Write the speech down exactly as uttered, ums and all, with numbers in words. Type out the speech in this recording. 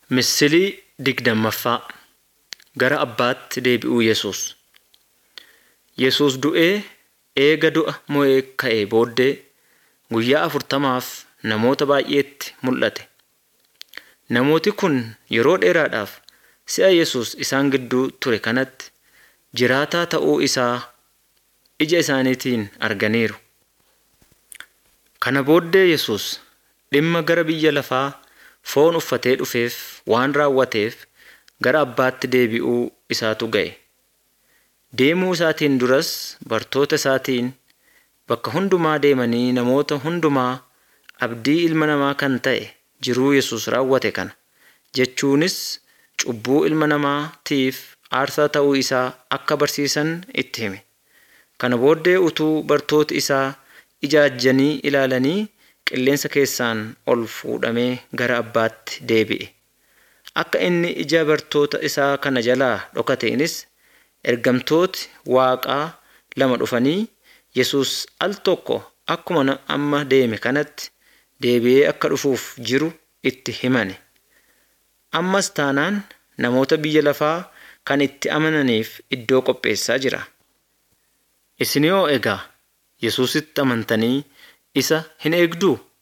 Misilii digdammaffaa gara abbaatti deebi'uu Yesuus. Yesuus du'ee eega du'a mo'ee ka'ee booddee guyyaa afurtamaaf namoota baay'eetti mul'ate. Namooti kun yeroo dheeraadhaaf si'a Yesuus isaan gidduu ture kanatti jiraataa ta'uu isaa ija isaaniitiin arganiiru. Kana booddee Yesuus dhimma gara biyya lafaa foon uffatee dhufeef waan raawwateef gara abbaatti deebi'uu isaatu ga'e. Deemuu isaatiin duras bartoota isaatiin bakka hundumaa deemanii namoota hundumaa abdii Ilma Namaa kan ta'e jiruu Yesuus raawwate kana jechuunis cubbuu ilma namaatiif aarsaa ta'uu isaa akka barsiisan itti hime. Kana booddee utuu bartooti isaa ijaajjanii ilaalanii qilleensa keessaan ol fuudhamee gara abbaatti deebi'e. Akka inni ija bartoota isaa kana jalaa dhokateenis ergamtooti Waaqaa lama dhufanii Yesuus al tokko akkuma amma deeme kanatti deebi'ee akka dhufuuf jiru itti himane. Ammas taanaan namoota biyya lafaa kan itti amananiif iddoo qopheessaa jira. Isin yoo egaa Yesuusitti amantanii isa hin eegduu?